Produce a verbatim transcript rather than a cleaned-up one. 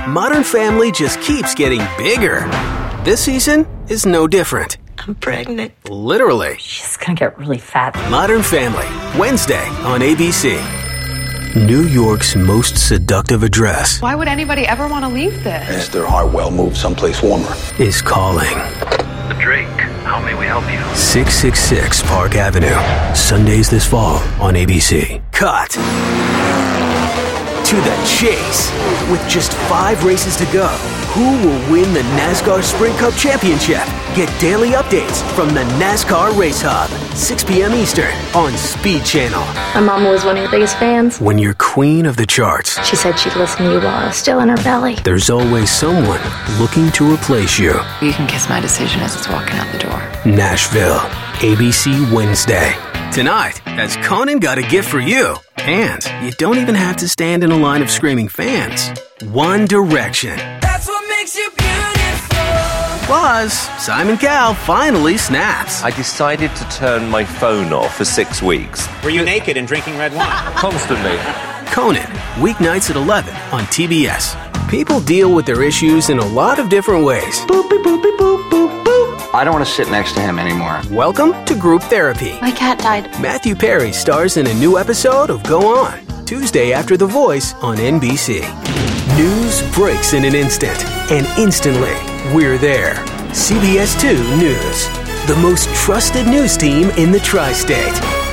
Modern Family just keeps getting bigger. This season is no different. I'm pregnant. Literally. She's gonna get really fat. Modern Family, Wednesday on A B C. New York's most seductive address. Why would anybody ever want to leave this? Mister Hartwell moved someplace warmer. Is calling. Drake, how may we help you? six six six Park Avenue. Sundays this fall on A B C. Cut to the chase. With just five races to go, who will win the NASCAR Sprint Cup Championship? Get daily updates from the NASCAR Race Hub. six p.m. Eastern on Speed Channel. My mom was one of your biggest fans. When you're queen of the charts, She said she'd listen to you while I was still in her belly. there's always someone looking to replace you. You can kiss my decision as it's walking out the door. Nashville, A B C Wednesday. Tonight, has Conan got a gift for you? And you don't even have to stand in a line of screaming fans. One Direction. That's what makes you beautiful. Plus, Simon Cowell finally snaps. I decided to turn my phone off for six weeks. Were you naked and drinking red wine? Constantly. Conan, weeknights at eleven on T B S. People deal with their issues in a lot of different ways. Boop, boop, boop, boop, boop, boop. I don't want to sit next to him anymore. Welcome to Group Therapy. My cat died. Matthew Perry stars in a new episode of Go On, Tuesday after The Voice on N B C. News breaks in an instant, and instantly, we're there. C B S two News, the most trusted news team in the tri-state.